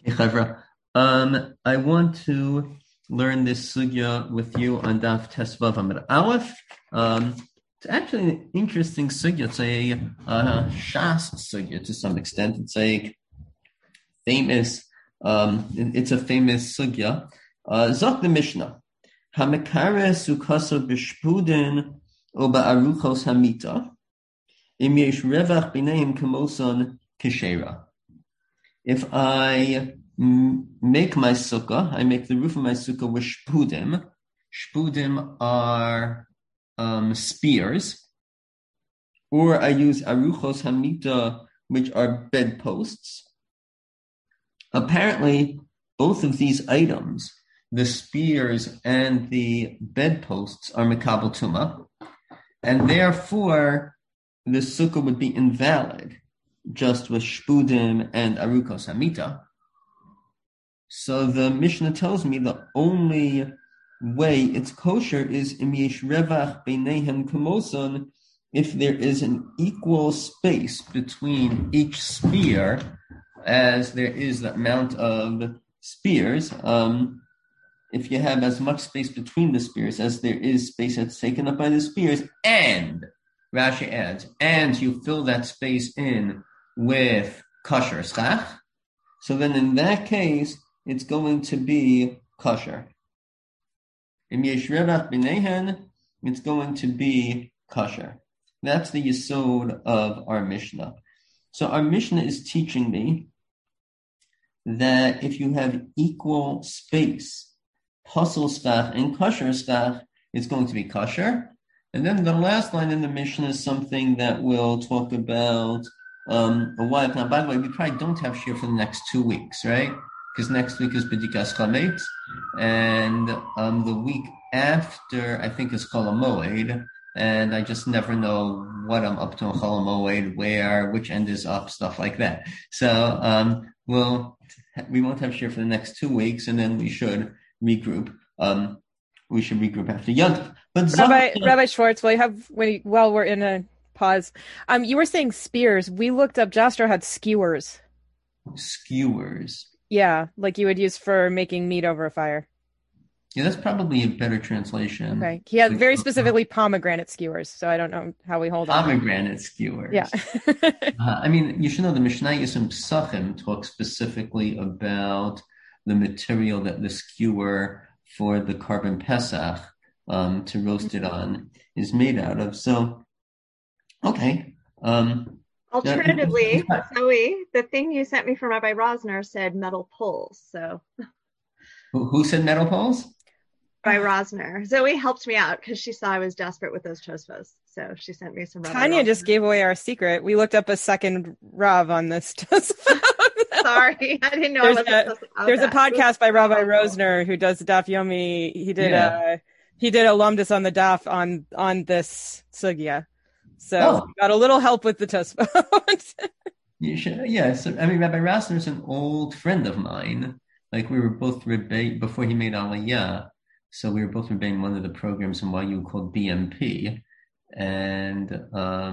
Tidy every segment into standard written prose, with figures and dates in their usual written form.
Okay, Chevra. I want to learn this sugya with you on Daf Tesvav Amid Aleph. It's actually an interesting sugya. It's a Shas sugya to some extent. It's a famous. It's a famous sugya. Zok the Mishnah. Hamekare sukaso b'shpudin o ba'aruchos hamita. Im yesh revach b'neim kamoson keshera. If I make my sukkah, I make the roof of my sukkah with shpudim. Shpudim are spears. Or I use aruchos hamita, which are bedposts. Apparently, both of these items, the spears and the bedposts, are mekabel tuma, and therefore the sukkah would be invalid just with shpudim and arukos hamita. So the Mishnah tells me the only way it's kosher is im yesh revach beinehem kamoson, if there is an equal space between each spear as there is the amount of spears. If you have as much space between the spears as there is space that's taken up by the spears, and Rashi adds, and you fill that space in with kosher schach, so then in that case, it's going to be kosher. Im yesh revach b'nehen, it's going to be kosher. That's the yesod of our Mishnah. So our Mishnah is teaching me that if you have equal space, passul schach and kosher schach, it's going to be kosher. And then the last line in the Mishnah is something that we'll talk about a while. Now, by the way, we probably don't have shir for the next 2 weeks, right? Because next week is B'dikas Chametz, and the week after, I think, is Chol HaMoed, and I just never know what I'm up to on Chol HaMoed, where, which end is up, stuff like that. So we won't have shir for the next 2 weeks, and then we should regroup. We should regroup after Yom. But Rabbi Schwartz, while we're in a pause, you were saying spears. We looked up. Jastrow had skewers. Skewers. Yeah, like you would use for making meat over a fire. Yeah, that's probably a better translation. Okay. He had very specifically pomegranate skewers, so I don't know how we hold on. Pomegranate skewers. Yeah. I mean, you should know the Mishnah Yisum Psachim talks specifically about the material that the skewer for the carbon pesach to roast it on is made out of. So, okay. Alternatively, Zoe, the thing you sent me from Rabbi Rosner said metal poles. So, who said metal poles? Rabbi Rosner. Zoe helped me out because she saw I was desperate with those tosfos. So she sent me some. Tanya just gave away our secret. We looked up a second Rav on this tosfos. Sorry, I didn't know. There's a podcast by Rabbi Rosner who does Daf Yomi. He did alumnus on the Daf on this sugya. So got a little help with the Tosfot. You should, yeah. So I mean, Rabbi Rosner is an old friend of mine. Like we were both before he made Aliyah. So we were both rebbeing one of the programs in YU called BMP, and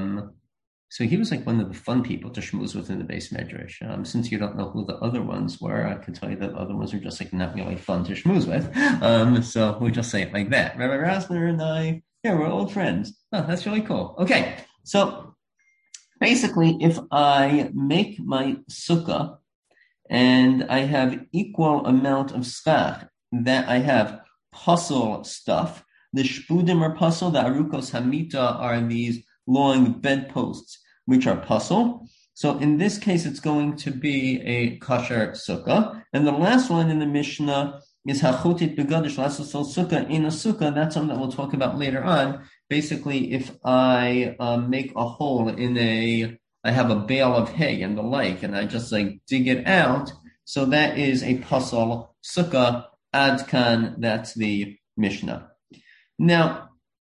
so he was like one of the fun people to schmooze with in the base medrash. Since you don't know who the other ones were, I could tell you that the other ones are just like not really fun to schmooze with. So we'll just say it like that. Rabbi Rosner and I, we're old friends. Oh, that's really cool. Okay, so basically, if I make my sukkah and I have equal amount of schach that I have puzzle stuff, the shpudim are puzzle, the arukos hamita are these long bedposts, which are puzzle. So in this case, it's going to be a kosher sukkah. And the last one in the Mishnah is hachotit begadish lasosol sukkah in a sukkah. That's something that we'll talk about later on. Basically, if I make a hole I have a bale of hay and the like, and I just like dig it out. So that is a puzzle sukkah adkan. That's the Mishnah. Now,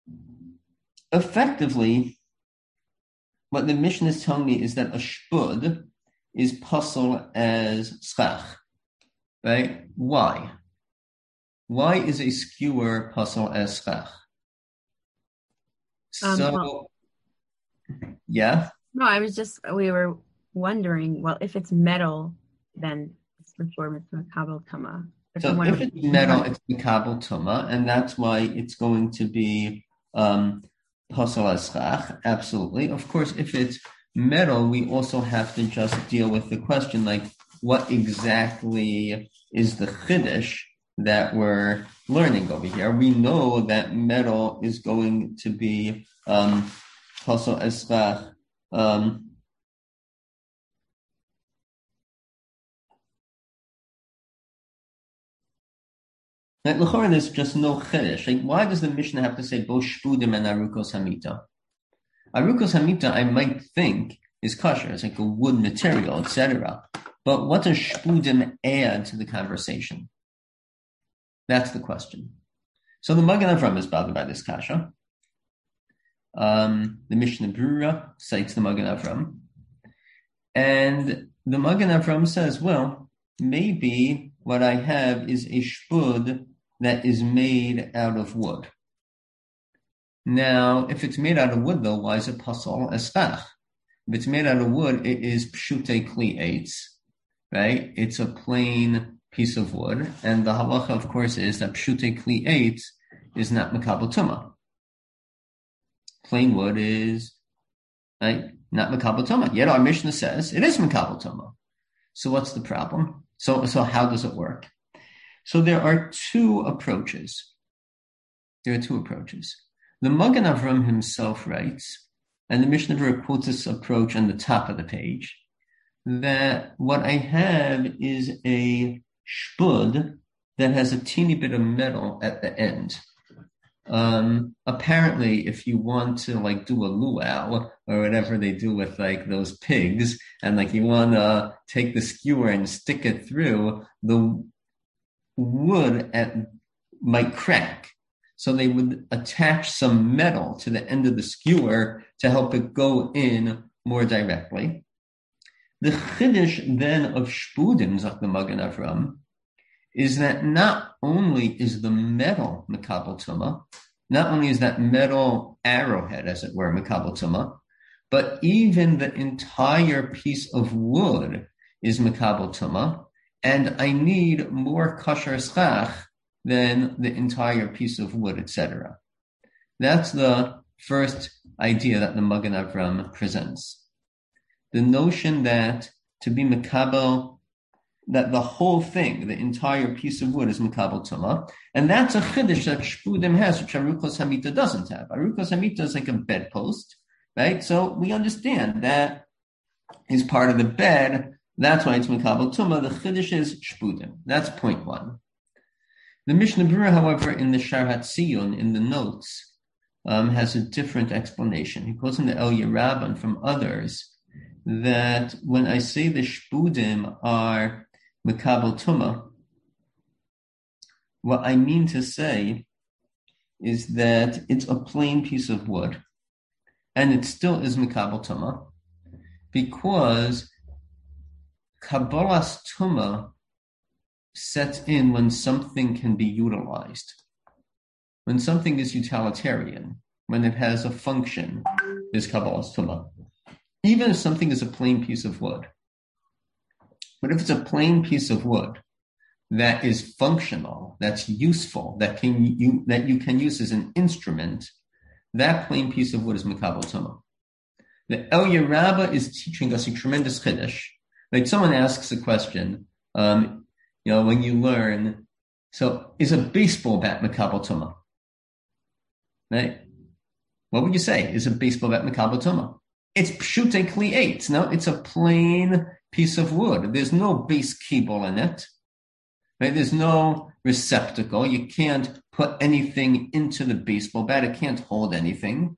effectively, what the Mishnah is telling me is that a shpud is puzzle as schach, right? Why? Why is a skewer puzzle as schach? Yeah. No, we were wondering, well, if it's metal, then before it's Makabel Tuma. So if it's metal, it's Makabel Tuma, and that's why it's going to be Pasal Eschach. Absolutely. Of course, if it's metal, we also have to just deal with the question, like, what exactly is the Chiddush that we're learning over here? We know that metal is going to be Pasal Eschach. Like, l'chora, there's just no chiddush. Like, why does the Mishnah have to say both shpudim and arukos hamita? Arukos hamita, I might think, is kosher. It's like a wood material, etc. But what does shpudim add to the conversation? That's the question. So the Magen Avraham is bothered by this kasha. The Mishnah Brura cites the Magen Avraham. And the Magen Avraham says, well, maybe what I have is a shpud that is made out of wood. Now, if it's made out of wood, though, why is it pasal eschach? If it's made out of wood, it is pshute kli eitz, right? It's a plain piece of wood, and the halacha, of course, is that pshute kli eitz is not makabel tuma. Plain wood is right, not makabel tuma. Yet our Mishnah says it is makabel tuma. So what's the problem? So how does it work? So there are two approaches. The Magen Avraham himself writes, and the Mishnah Berurah quotes this approach on the top of the page, that what I have is a shpud that has a teeny bit of metal at the end. Apparently, if you want to like do a luau or whatever they do with like those pigs, and like you want to take the skewer and stick it through, the wood might crack. So they would attach some metal to the end of the skewer to help it go in more directly. The chiddush then of shpudim, zok the Magen Avraham, is that not only is the metal makabel tuma, not only is that metal arrowhead, as it were, makabel tuma, but even the entire piece of wood is makabel tuma, and I need more kosher schach than the entire piece of wood, etc. That's the first idea that the Magen Avraham presents. The notion that to be makabel, that the whole thing, the entire piece of wood is makabel tuma, and that's a chiddush that shpudim has, which arukos hamita doesn't have. Arukos hamita is like a bedpost, right? So we understand that is part of the bed. That's why it's makabel tuma. The chiddush is shpudim. That's point one. The Mishnah Berurah, however, in the Shar HaTziyun, in the notes, has a different explanation. He quotes in the Elya Rabban from others that when I say the shpudim are makabel tuma, what I mean to say is that it's a plain piece of wood, and it still is makabel tuma, because kabbalas tuma sets in when something can be utilized, when something is utilitarian, when it has a function, is kabbalas tuma. Even if something is a plain piece of wood. But if it's a plain piece of wood that is functional, that's useful, that you can use as an instrument, that plain piece of wood is makabel tuma. The Elya Rabbah is teaching us a tremendous chiddush. Like someone asks a question, when you learn, so is a baseball bat makabel tuma? Right? What would you say? Is a baseball bat makabel tuma? It's pshute kli eitz. No, it's a plain piece of wood. There's no base kibble in it. Right? There's no receptacle. You can't put anything into the baseball bat. It can't hold anything.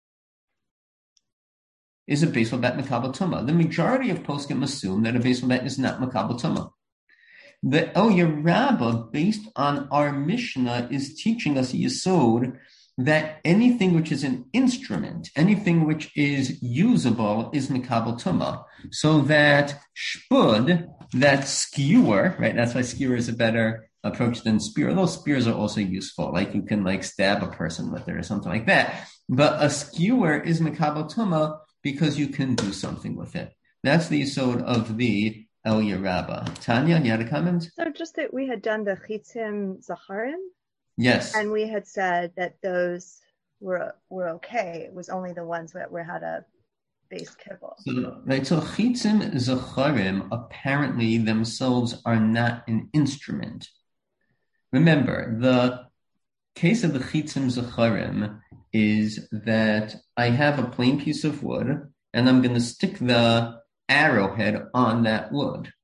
Is a baseball bat makabel tuma? The majority of poskim assume that a baseball bat is not makabel tuma. The Elya Rabbah, based on our Mishnah, is teaching us a yesod that anything which is an instrument, anything which is usable, is makabel tuma. So that shpud, that skewer, right? That's why skewer is a better approach than spear. Those spears are also useful, like you can like stab a person with it or something like that. But a skewer is makabel tuma because you can do something with it. That's the yesod of the Elia Rabba. Tanya, you had a comment? So just that we had done the chitzim zacharim. Yes. And we had said that those were okay. It was only the ones that had a base kibble. So chitzim zacharim apparently themselves are not an instrument. Remember, the case of the chitzim zacharim is that I have a plain piece of wood and I'm going to stick the arrowhead on that wood.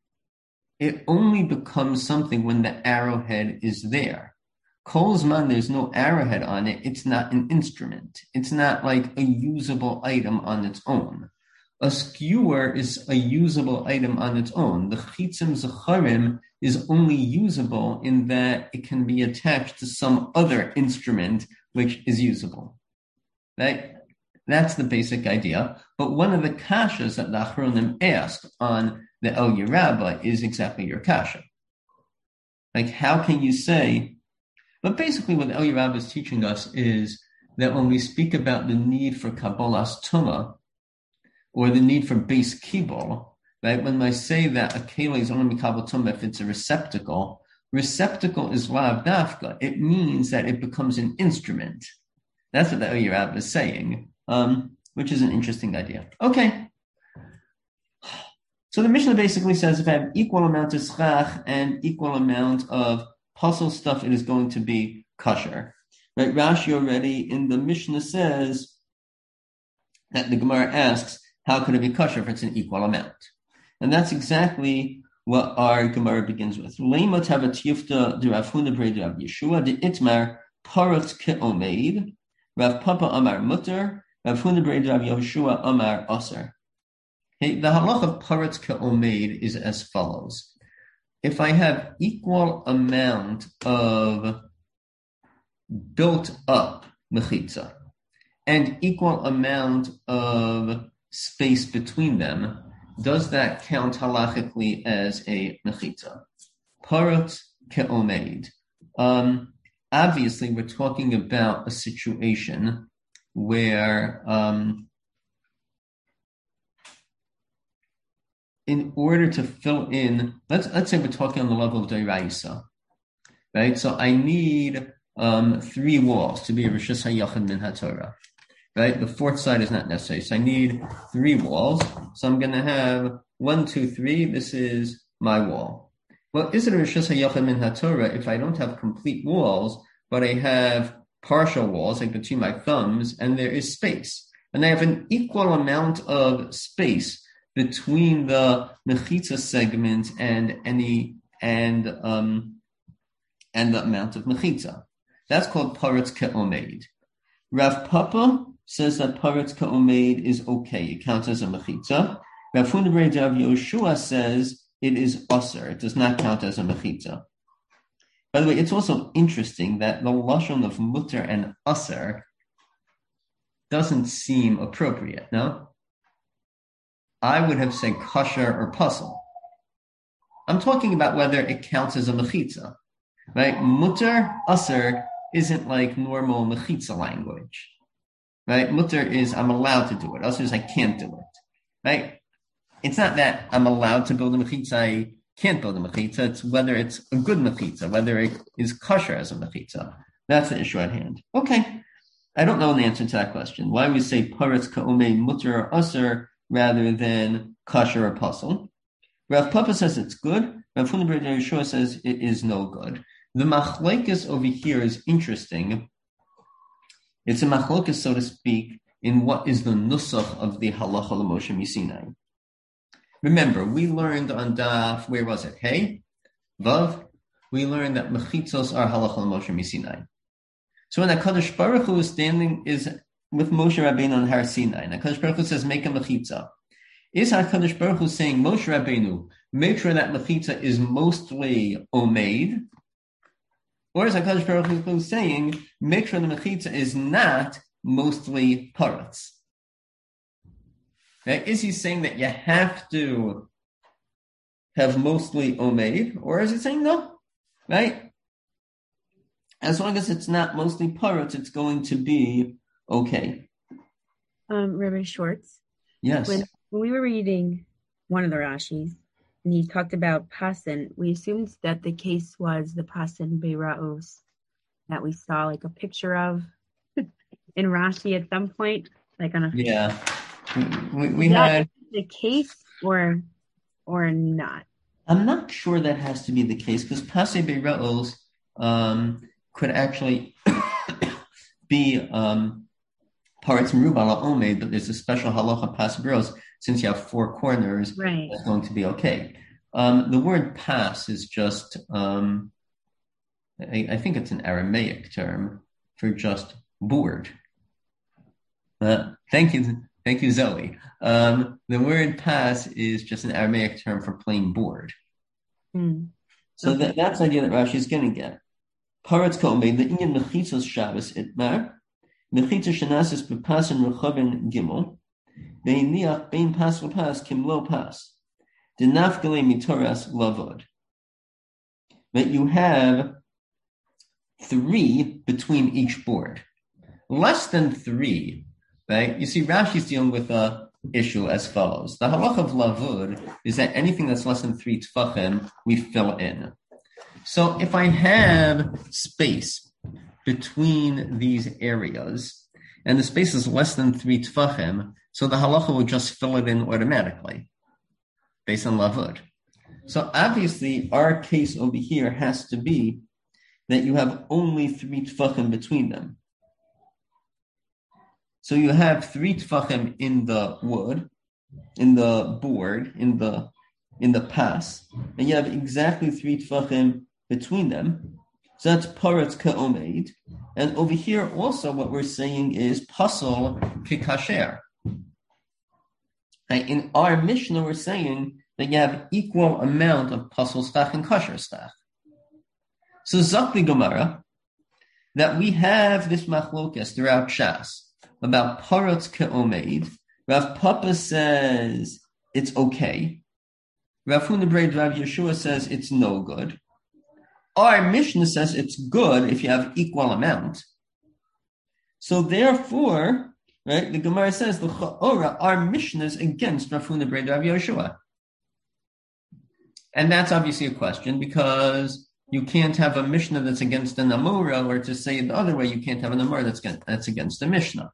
It only becomes something when the arrowhead is there. Kol zman, there's no arrowhead on it, it's not an instrument. It's not like a usable item on its own. A skewer is a usable item on its own. The chitzim zacharim is only usable in that it can be attached to some other instrument which is usable. Right? That's the basic idea. But one of the kashas that the Achronim asked on the Elia Rabba is exactly your kasha. Like, how can you say... But basically what Elia Rabba is teaching us is that when we speak about the need for Kabbalas Tumah, or the need for base kibul, right? When I say that a keli is only mikabel tumah if it's a receptacle is lav dafka. It means that it becomes an instrument. That's what the Elia Rabba is saying, which is an interesting idea. Okay. So the Mishnah basically says if I have equal amount of schach and equal amount of puzzle stuff, it is going to be kosher. Right? Rashi already in the Mishnah says that the Gemara asks, how could it be kosher if it's an equal amount? And that's exactly what our Gemara begins with. Lema tavat yifta de Rav Huna bre de Rav Yeshua de itmar parat ke'omeid, Rav Papa amar mutter, Rav Huna bre de Rav Yeshua amar aser. Okay, the halach of parat ke'omeid is as follows. If I have equal amount of built up mechitza and equal amount of space between them, does that count halachically as a mechitza? Parot ke'omeid. Obviously, we're talking about a situation where in order to fill in, let's say we're talking on the level of Doraisa, right? So I need 3 walls to be a Rishus HaYachid Min HaTorah, right? The fourth side is not necessary. So I need 3 walls. So I'm going to have 1, 2, 3. This is my wall. Well, is it a Rishus HaYachid Min HaTorah if I don't have complete walls, but I have partial walls, like between my thumbs, and there is space? And I have an equal amount of space between the mechitza segment and the amount of mechitza. That's called paretz ke'omeid. Rav Papa says that paretz ke'omeid is okay. It counts as a mechitza. Rav Huna bre de Rav Yoshua says it is aser. It does not count as a mechitza. By the way, it's also interesting that the lashon of mutter and aser doesn't seem appropriate, no? I would have said kosher or puzzle. I'm talking about whether it counts as a mechitza, right? Mutter, aser isn't like normal mechitza language, right? Mutter is I'm allowed to do it. Aser is I can't do it, right? It's not that I'm allowed to build a mechitza, I can't build a mechitza. It's whether it's a good mechitza, whether it is kosher as a mechitza. That's the issue at hand. Okay. I don't know the answer to that question. Why we say paretz ke'omeid mutter or aser rather than kosher or puzzle. Rav Papa says it's good. Rav Huna bre de Yeshua says it is no good. The machlokes over here is interesting. It's a machlokes, so to speak, in what is the nusach of the halacha l'Moshe Misinai. Remember, we learned on daf, where was it? Hey? Vav? We learned that mechitzos are halacha l'Moshe Misinai. So when HaKadosh Baruch Hu is standing is with Moshe Rabbeinu on Har Sinai, and HaKadosh Baruch Hu says, make a mechitza. Is HaKadosh Baruch Hu saying, Moshe Rabbeinu, make sure that mechitza is mostly omeid? Or is HaKadosh Baruch Hu saying, make sure the mechitza is not mostly paretz? Now, is he saying that you have to have mostly omeid? Or is he saying no? Right? As long as it's not mostly paretz, it's going to be okay. Rabbi Schwartz. Yes. When we were reading one of the Rashis, and he talked about pasin. We assumed that the case was the pasin beiraos that we saw like a picture of in Rashi at some point, like on a we had the case or not. I'm not sure that has to be the case because Pasei Beira'os could actually be parts Merubah Omed, but there's a special halacha Pasei Beira'os since you have four corners. Right. That's going to be okay. The word pas is just I think it's an Aramaic term for just board. Thank you, Zoe. The word pas is just an Aramaic term for plain board. So Okay. that's the idea that Rashi is going to get. Paratz Ko'omei, the Inyan Mechitzos Shabbos Itmar, Mechitzos Shanasis Bepasin Rechavin Gimel, Ve'iniach Bein Pas Lepas Kim Lo Pas, Denafgale Mitoras Lavod. That you have 3 between each board. Less than 3, right? You see, Rashi's dealing with a issue as follows. The halach of lavud is that anything that's less than 3 tefachim, we fill in. So if I have space between these areas, and the space is less than 3 tefachim, so the halacha will just fill it in automatically, based on lavud. So obviously, our case over here has to be that you have only 3 tefachim between them. So you have 3 tefachim in the wood, in the board, in the pas, and you have exactly 3 tefachim between them. So that's paratz ka'omed. And over here also what we're saying is pasol kikasher. In our Mishnah we're saying that you have equal amount of pasol stach and kasher stach. So Zakli Gemara, that we have this machlokas throughout Shas about parotz ke'omed. Rav Papa says it's okay. Rav Huna Braid Rav Yeshua says it's no good. Our Mishnah says it's good if you have equal amount. So therefore, right, the Gemara says the Cha'ora, our Mishnah is against Rav Huna Braid Rav Yeshua. And that's obviously a question because you can't have a Mishnah that's against an Amora, or to say it the other way, you can't have an Amora that's against a Mishnah.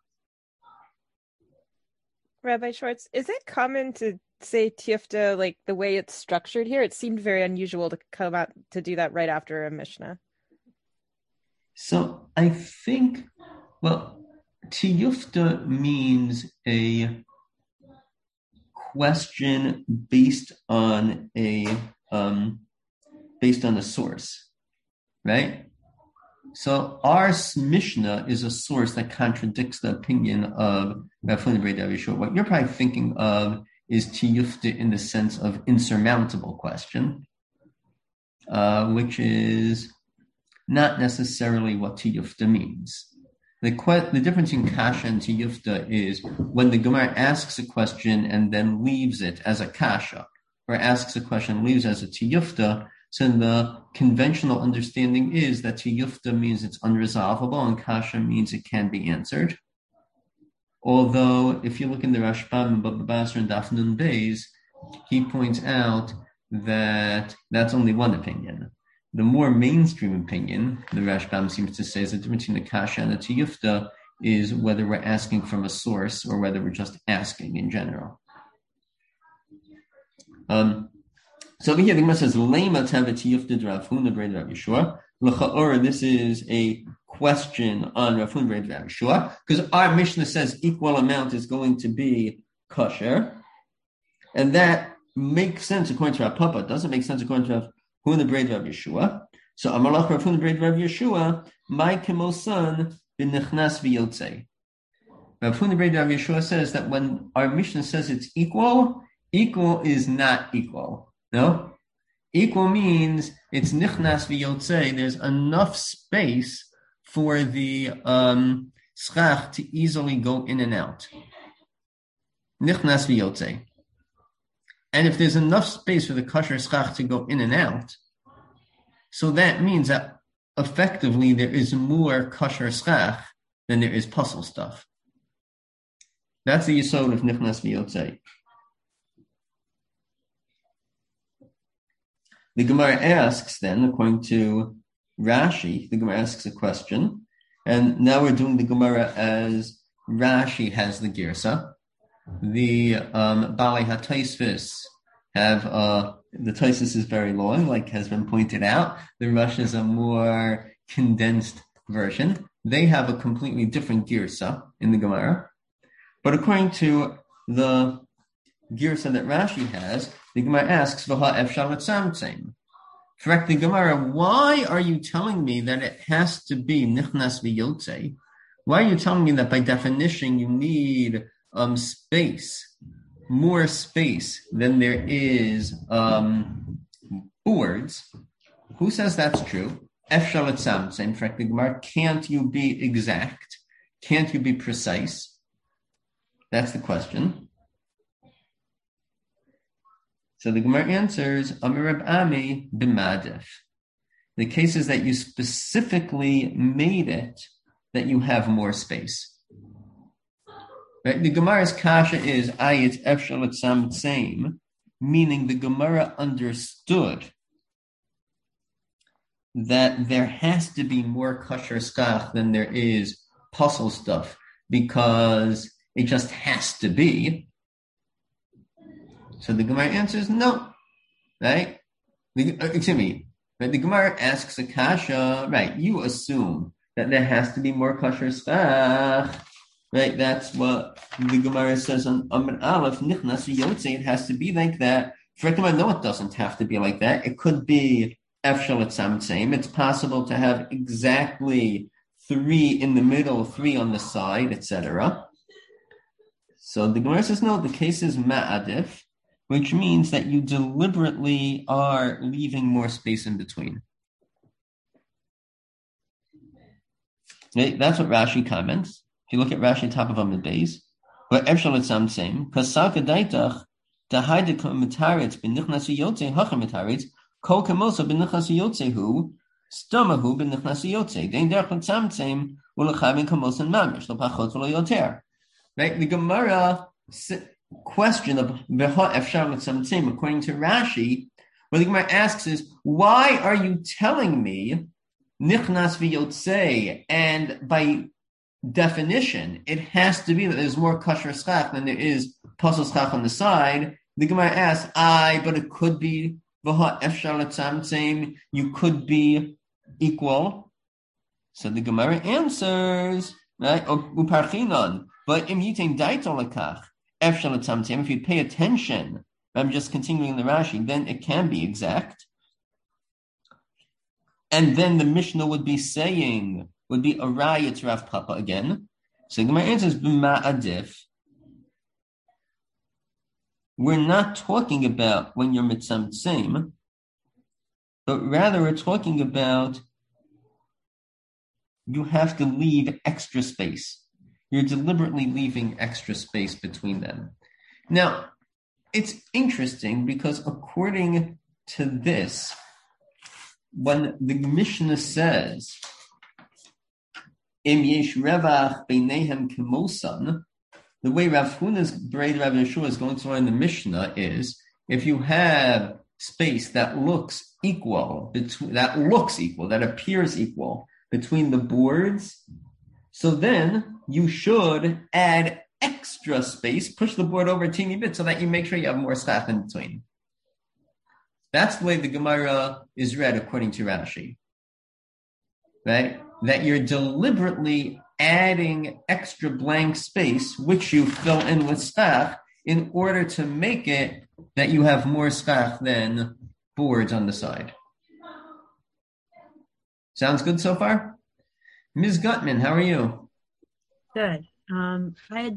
Rabbi Schwartz, is it common to say Tifta like the way it's structured here? It seemed very unusual to come out to do that right after a Mishnah. So I think, Tiyufta means a question based on a source, right? So our Mishnah is a source that contradicts the opinion of Rav Huna Braid Rav Yeshua. What you're probably thinking of is tiyufta in the sense of insurmountable question, which is not necessarily what tiyufta means. The difference in kasha and tiyufta is when the Gemara asks a question and then leaves it as a kasha, or asks a question and leaves it as a tiyufta. So the conventional understanding is that tiyufta means it's unresolvable and kasha means it can be answered. Although, if you look in the Rashbam and Baba Basra and Daf Nun Beis, he points out that that's only one opinion. The more mainstream opinion, the Rashbam seems to say, is the difference between the kasha and the tiyufta is whether we're asking from a source or whether we're just asking in general. So over here, the Gemara says, "Lema tavet tiyufta Rav Huna Braid Rav Yeshua." L'cha'or, this is a question on Rav Huna Braid Rav Yeshua, because our Mishnah says equal amount is going to be kosher, and that makes sense according to Rav Papa. It doesn't make sense according to Rav Huna Braid Rav Yeshua. So Amalach Rav Huna Braid Rav Yeshua, my kemosan b'nichnas v'yotzei. Rav Huna Braid Rav Yeshua says that when our Mishnah says it's equal is not equal. No? Equal means it's nichnas v'yotzei. There's enough space for the schach to easily go in and out. Nichnas v'yotzei. And if there's enough space for the kosher schach to go in and out, so that means that effectively there is more kosher schach than there is puzzle stuff. That's the yesod of nichnas v'yotzei. the Gemara asks then, according to Rashi, the Gemara asks a question, and now we're doing the Gemara as Rashi has the Girsa. The Bali HaTaisvis have the Taisus is very long, like has been pointed out. The Rush is a more condensed version. They have a completely different Girsa in the Gemara. But according to the Girsa that Rashi has, the Gemara asks, V'ha efshar letzamtzem. Correct the Gemara, why are you telling me that it has to be nichnas v'yotze? Why are you telling me that by definition you need space, more space than there is boards? Who says that's true? Efshar letzamtzem. Correct the Gemara, can't you be exact? Can't you be precise? That's the question. So the Gemara answers, Amir Reb Ami b'madif. The case is that you specifically made it that you have more space. Right? The Gemara's kasha is ayit efshar letzamtzem, meaning the Gemara understood that there has to be more kosher skach than there is puzzle stuff, because it just has to be. So the Gemara answers no, right? Excuse me. But the Gemara asks a kasha, right? You assume that there has to be more kosher skach, right? That's what the Gemara says on Amud Aleph, nichnas v'yotze. It has to be like that. For Gemara, no, it doesn't have to be like that. It could be efshar letzamtzem. It's possible to have exactly 3 in the middle, 3 on the side, etc. So the Gemara says no. The case is ma'adif, which means that you deliberately are leaving more space in between. Okay, that's what Rashi comments. If you look at Rashi top of Amud Beis, but efshar letzamtzem, kasaka daitach, dahaydek mitaretz b'nichnas v'yotze hacha mitaretz, kol kamosa b'nichnas v'yotze hu, stomahu b'nichnas v'yotze. Dein derech letzamtzem u'lechavin kamosan mamish, lo pachot v'lo yoter. Right, the Gemara question of V'ha efshar letzamtzem, according to Rashi, what the Gemara asks is, why are you telling me nichnas v'yotze, and by definition, it has to be that there's more kosher schach than there is puzzle schach on the side? The Gemara asks, but it could be V'ha efshar letzamtzem, you could be equal. So the Gemara answers, right, uparchinon, but im yitain daito lekach, efshar letzamtzem, if you pay attention, I'm just continuing the Rashi, then it can be exact. And then the Mishnah would be a raya to Rav Papa again. So the Gemara answers, b'ma'adif. We're not talking about when you're mitzamtzem, but rather we're talking about you have to leave extra space. You're deliberately leaving extra space between them. Now, it's interesting because according to this, when the Mishnah says, Im yesh revach beinehem kemosan, the way Rav Huna's braid Rav Yeshua is going to learn the Mishnah is, if you have space that looks equal, that appears equal between the boards, so then you should add extra space, push the board over a teeny bit so that you make sure you have more schach in between. That's the way the Gemara is read according to Rashi. Right? That you're deliberately adding extra blank space, which you fill in with schach, in order to make it that you have more schach than boards on the side. Sounds good so far? Ms. Gutman, how are you? Good. I had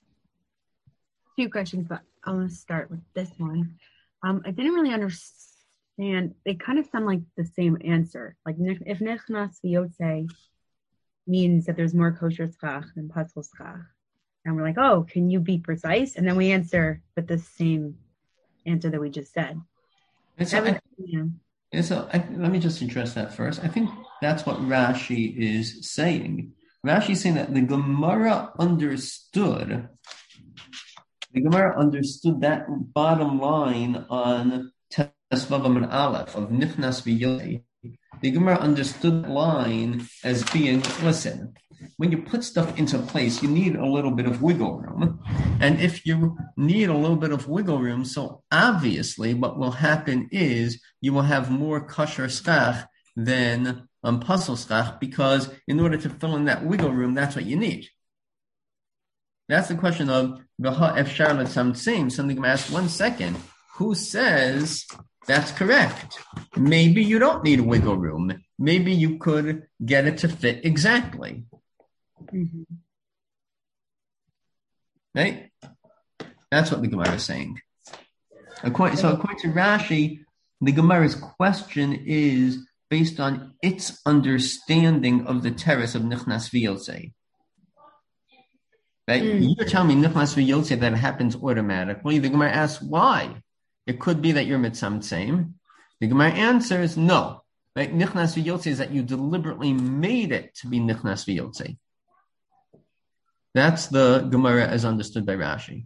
2 questions, but I'm going to start with this one. I didn't really understand. They kind of sound like the same answer. Like if nichnas v'yotze means that there's more kosher schach than puzzle schach, and we're like, oh, can you be precise? And then we answer with the same answer that we just said. Let me just address that first. I think that's what Rashi is saying. Rashi is saying that the Gemara understood that bottom line on Vavam and Aleph of Nichnas v'Yotze, the Gemara understood the line as being, listen, when you put stuff into place, you need a little bit of wiggle room. And if you need a little bit of wiggle room, so obviously what will happen is you will have more kosher schach than puzzle schach, because in order to fill in that wiggle room, that's what you need. That's the question of V'ha efshar l'tzamtzim. Something I'm asked 1 second. Who says that's correct? Maybe you don't need wiggle room. Maybe you could get it to fit exactly. Mm-hmm. Right? That's what the Gemara is saying. According to Rashi, the Gemara's question is based on its understanding of the terrace of Nichnas v'Yotze. Right? You're telling me Nichnas v'Yotze that it happens automatically. The Gemara asks why. It could be that you're mitzamtzem. The Gemara answers no. Right? Nichnas v'Yotze is that you deliberately made it to be Nichnas v'Yotze. That's the Gemara as understood by Rashi.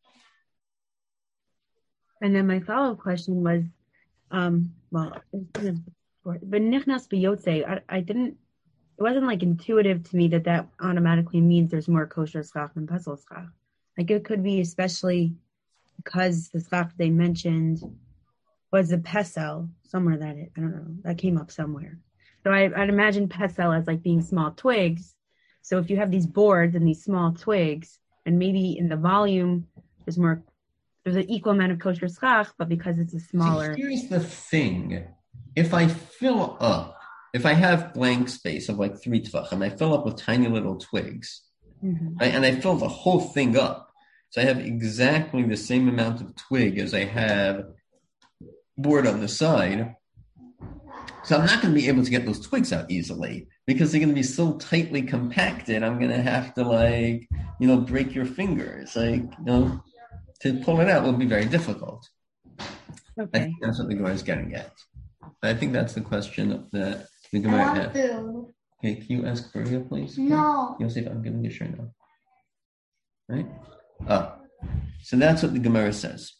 And then my follow-up question was, but Nichnas v'Yotze, I didn't. It wasn't like intuitive to me that automatically means there's more kosher schach than puzzle schach. Like it could be, especially because the schach they mentioned was a pesel somewhere I don't know, that came up somewhere. So I'd imagine pesel as like being small twigs. So if you have these boards and these small twigs, and maybe in the volume there's an equal amount of kosher schach, but because it's a smaller. See, here's the thing: if I have blank space of like 3 tvachim, I fill up with tiny little twigs, right? And I fill the whole thing up. So I have exactly the same amount of twig as I have board on the side. So I'm not going to be able to get those twigs out easily because they're going to be so tightly compacted. I'm going to have to break your fingers. To pull it out will be very difficult. Okay. I think that's what the Gemara is getting at. I think that's the question that the Gemara had. Okay, can you ask Maria, please? No. Yosef, I'm giving you a shirt now. Right? So that's what the Gemara says.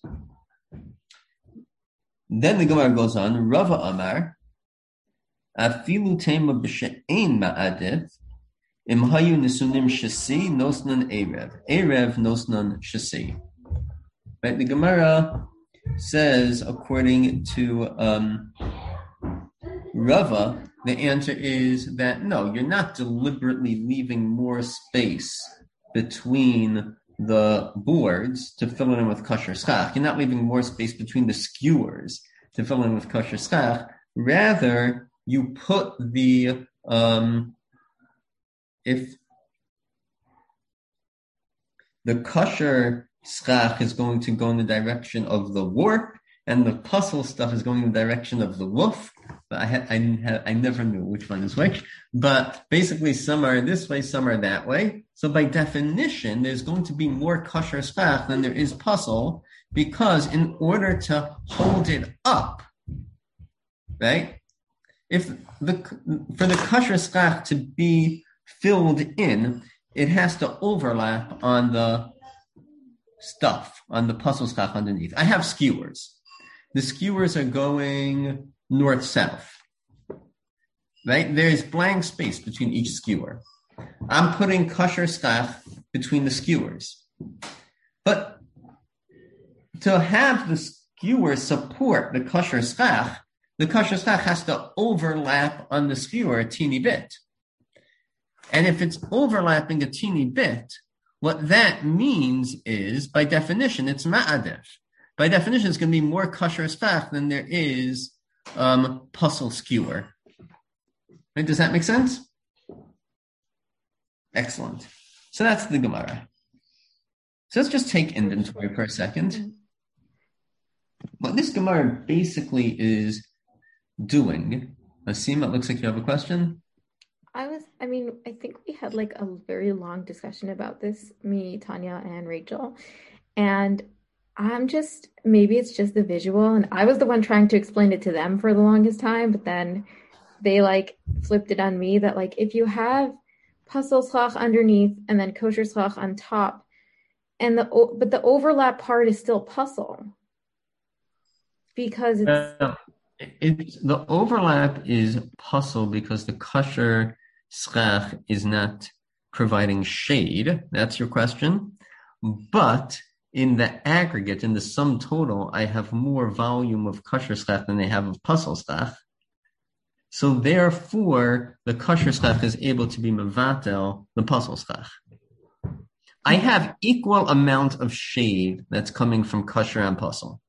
Then the Gemara goes on, Rava Amar, Afilu tema b'she'ein ma'adif, im hayu nisunim shasi, nosnan erev nosnan shasi. Right? The Gemara says, according to Rava, the answer is that no, you're not deliberately leaving more space between the boards to fill in with kosher schach. You're not leaving more space between the skewers to fill in with kosher schach. Rather, you put the if the kosher schach is going to go in the direction of the warp, and the puzzle stuff is going in the direction of the woof. But I never knew which one is which. But basically, some are this way, some are that way. So by definition, there's going to be more kosher schach than there is puzzle, because in order to hold it up, right? For the kosher schach to be filled in, it has to overlap on the stuff, on the puzzle schach underneath. I have skewers. The skewers are going north-south, right? There's blank space between each skewer. I'm putting kosher schach between the skewers. But to have the skewer support the kosher schach has to overlap on the skewer a teeny bit. And if it's overlapping a teeny bit, what that means is, by definition, it's ma'adef. By definition, it's going to be more kosher schach than there is puzzle skewer. Right? Does that make sense? Excellent. So that's the Gemara. So let's just take inventory for a second. What this Gemara basically is doing, Asim, it looks like you have a question. I think we had like a very long discussion about this, me, Tanya, and Rachel. And maybe it's just the visual. And I was the one trying to explain it to them for the longest time, but then they flipped it on me that if you have puzzle schach underneath and then kosher schach on top, but the overlap part is still puzzle. because The overlap is puzzle because the kosher schach is not providing shade. That's your question. But in the aggregate, in the sum total, I have more volume of kosher schach than they have of puzzle schach. So therefore, the kosher schach is able to be mevatel the puzzle schach. I have equal amount of shade that's coming from kosher and puzzle,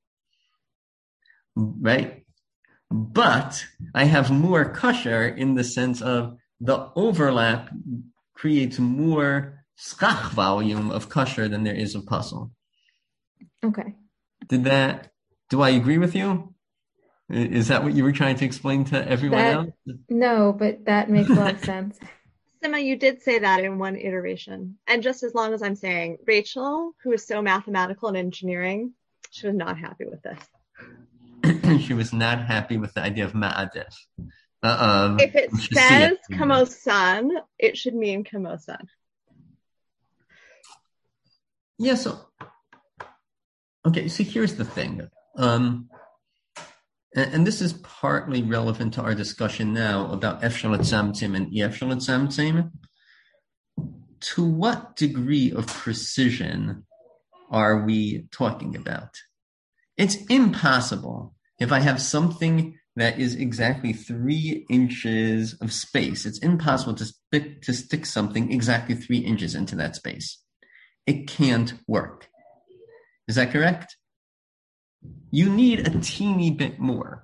right? But I have more kosher in the sense of the overlap creates more schach volume of kosher than there is of puzzle. okay. Do I agree with you? Is that what you were trying to explain to everyone else? No, but that makes a lot of sense. Sima, you did say that in one iteration. And just as long as I'm saying, Rachel, who is so mathematical and engineering, she was not happy with this. She was not happy with the idea of ma'adif. If it says kamosan, it should mean kamosan. Yeah, so, okay, so here's the thing. And this is partly relevant to our discussion now about efshel tzamtzim and efshel tzamtzim. To what degree of precision are we talking about? It's impossible if I have something that is exactly 3 inches of space. It's impossible to stick something exactly 3 inches into that space. It can't work. Is that correct? You need a teeny bit more.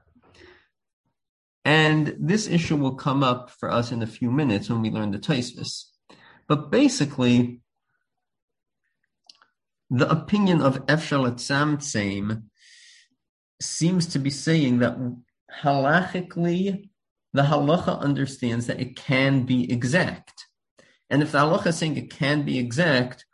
And this issue will come up for us in a few minutes when we learn the Tosfos. But basically, the opinion of Efshel Tzamtzim seems to be saying that halachically, the halacha understands that it can be exact. And if the halacha is saying it can be exact,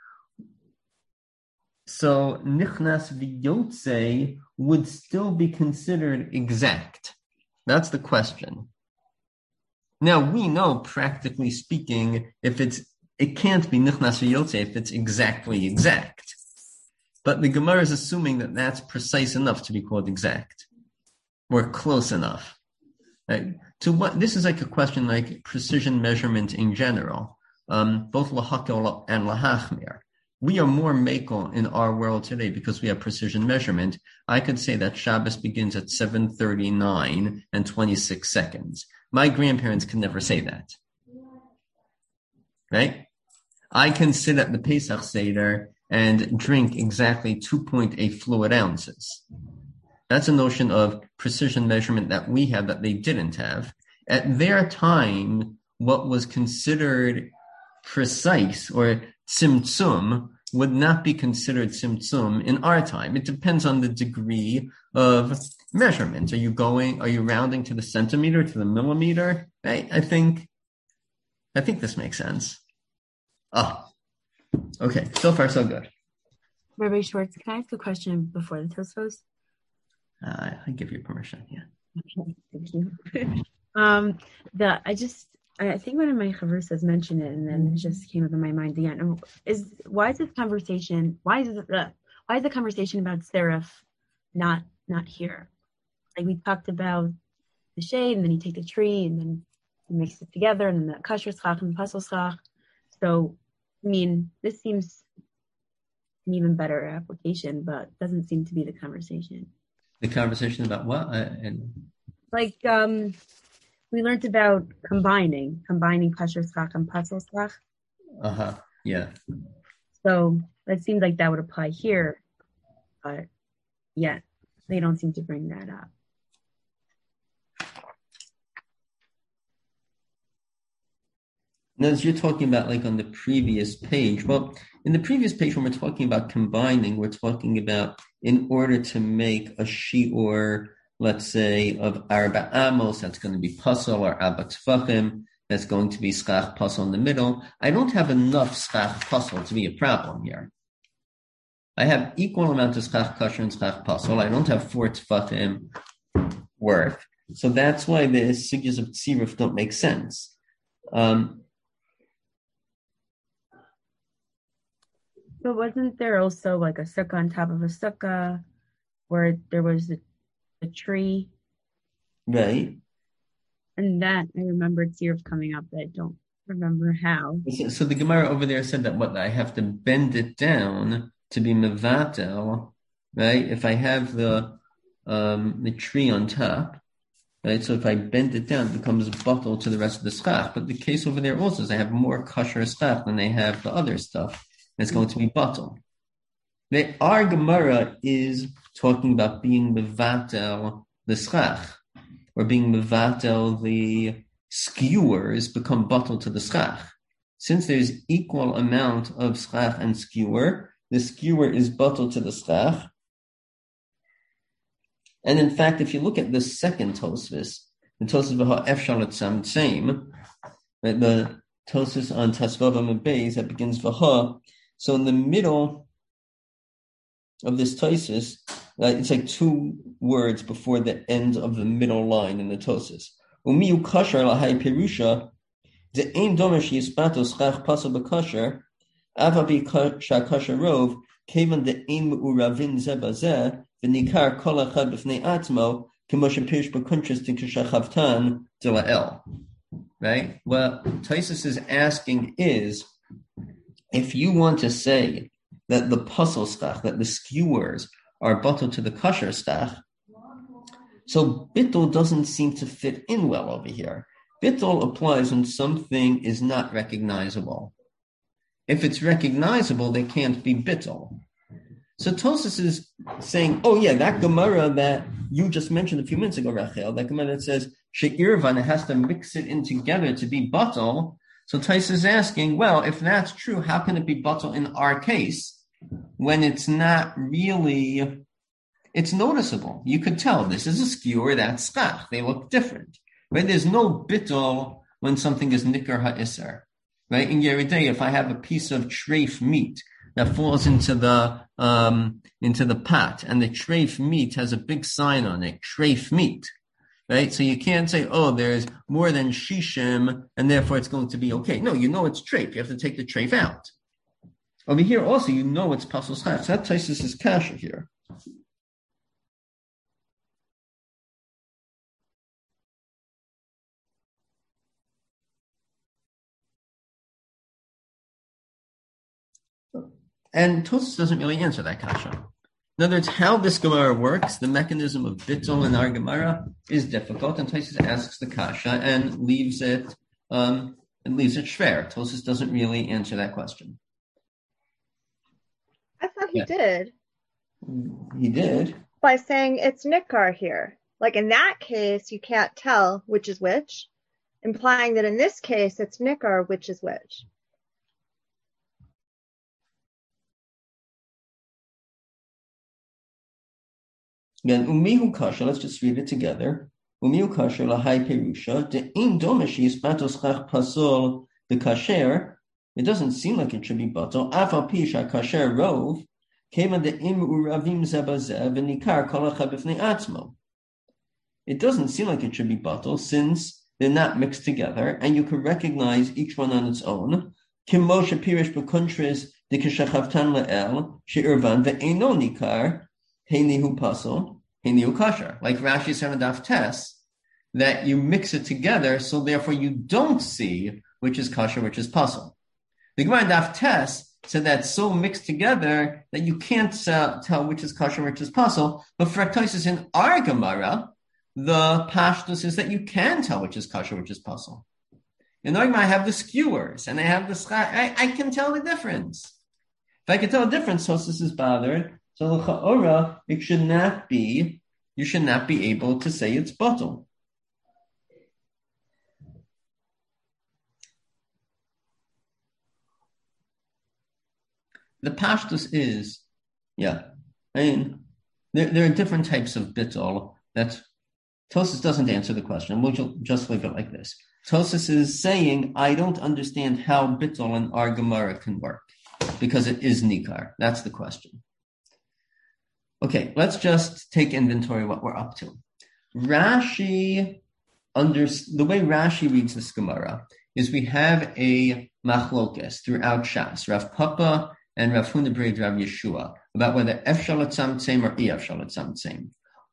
so nichnas v'yotze would still be considered exact. That's the question. Now we know, practically speaking, it can't be nichnas v'yotze if it's exactly exact. But the Gemara is assuming that that's precise enough to be called exact, or close enough. Right? To what this is like a question like precision measurement in general, both lahakel and lahachmir. We are more makel in our world today because we have precision measurement. I could say that Shabbos begins at 7:39 and 26 seconds. My grandparents could never say that. Right? I can sit at the Pesach Seder and drink exactly 2.8 fluid ounces. That's a notion of precision measurement that we have that they didn't have. At their time, what was considered precise or tzimtzum would not be considered tzimtzum in our time. It depends on the degree of measurement. Are you rounding to the centimeter, to the millimeter? Right? I think this makes sense. Oh, okay. So far, so good. Rabbi Schwartz, can I ask a question before the Tosfos? I give you permission. Yeah. Okay, thank you. I think one of my chavrusos mentioned it, and then it just came up in my mind again. Why is the conversation about serif not here? Like we talked about the shade, and then you take the tree, and then you mix it together, and then the kasher schach and the puzzle schach. So, I mean, this seems an even better application, but doesn't seem to be the conversation. The conversation about what? We learned about combining kasher schach and puzzle schach. Yeah. So it seems like that would apply here, but yet they don't seem to bring that up. Now, as you're talking about, like on the previous page, well, in the previous page, when we're talking about combining, we're talking about in order to make a shiur, let's say, of Arba Amos, that's going to be Pasal, or Abba Tfachim, that's going to be Schach Pasal in the middle. I don't have enough Schach Pasal to be a problem here. I have equal amount of Schach Kasher and Schach Pasal. I don't have 4 Tfachim worth. So that's why the sugyas of Tziruf don't make sense. But wasn't there also like a sukkah on top of a sukkah where there was the tree. Right. And that I remember tears coming up, but I don't remember how. So the Gemara over there said that I have to bend it down to be mevatel, right? If I have the tree on top, right? So if I bend it down, it becomes bottle to the rest of the schach. But the case over there also is I have more kosher schach than they have the other stuff. It's going to be bottle. Our Gemara is talking about being mevatel the schach, or being mevatel the skewers become bottle to the schach. Since there's equal amount of schach and skewer, the skewer is bottle to the schach. And in fact, if you look at the second Tosfos, the Tosfos v'ha efshar l'tzamtzem, the Tosfos on Tasvav and Beis that begins v'ha. So in the middle of this Tosfos, it's like two words before the end of the middle line in the Tosfos. Umiyu kasher lahai perusha the aim domesh yispato schach pasal b'kasher avabi shakasher rov kevan the aim uravin zebazeh v'nikar kol achad b'fnei atmo k'moshe pirush b'kuntras t'kashachavtan d'la'el. Right? What Tosfos is asking is, if you want to say that the pasal schach, that the skewers are bottled to the kosher schach, so bittul doesn't seem to fit in well over here. Bittul applies when something is not recognizable. If it's recognizable, they can't be bittul. So Tosfos is saying, oh yeah, that Gemara that you just mentioned a few minutes ago, Rachel, that Gemara that says she'irvan has to mix it in together to be bittul. So Tosfos is asking, well, if that's true, how can it be bittul in our case when it's not really? It's noticeable. You could tell this is a skewer, that's schach. They look different. Right? There's no bittul when something is nikar ha'isar. Right? In Yeridei, if I have a piece of treif meat that falls into the pot, and the treif meat has a big sign on it, treif meat. Right? So you can't say, oh, there's more than shishim, and therefore it's going to be okay. No, you know it's treif. You have to take the treif out. Over here also, you know it's pasal schach. So that Tosfos is kasher here. And Tosfos doesn't really answer that kasha. In other words, how this Gemara works, the mechanism of bittul in our Gemara is difficult, and Tosfos asks the kasha and leaves it shver. Tosfos doesn't really answer that question. I thought he did. He did? By saying it's nikar here. Like in that case, you can't tell which is which, implying that in this case, it's nikar which is which. Again, umihu kasha, let's just read it together. Umihu kasha lahai perusha, de im domesh yispato schach pasol the kasher. It doesn't seem like it should be batal. Afal pisha kasher rov, kema de im uravim zebazeh v'nikar kol echad b'fnei atzmo. It doesn't seem like it should be batal since they're not mixed together, and you can recognize each one on its own. Kim Moshe pirish b'kuntris de kishachavtan le'el she'irvan ve'eno nikar. Heinihu pasol, heinihu kasher. Like Rashi said in Daf Tes, that you mix it together, so therefore you don't see which is kasher, which is pasol. The Gemara in Daf Tes said that's so mixed together that you can't tell which is kasher, which is pasol. But for Tosfos in our Gemara, the pashtus is that you can tell which is kasher, which is pasol. In our Gemara, I have the skewers and I have the schach. I can tell the difference. If I can tell the difference, Tosfos is bothered. So the cha'ora, it should not be, you should not be able to say it's batul. The pashtus is, I mean, there are different types of bittul. Tosfos doesn't answer the question. We'll just leave it like this. Tosfos is saying, I don't understand how bittul in our Gemara can work, because it is nikar. That's the question. Okay, let's just take inventory of what we're up to. The way Rashi reads this Gemara is we have a machlokes throughout Shas, Rav Papa and Rav Huna B'Rav Yeshua, about whether efshar l'tzamtzem or efshar l'tzamtzem.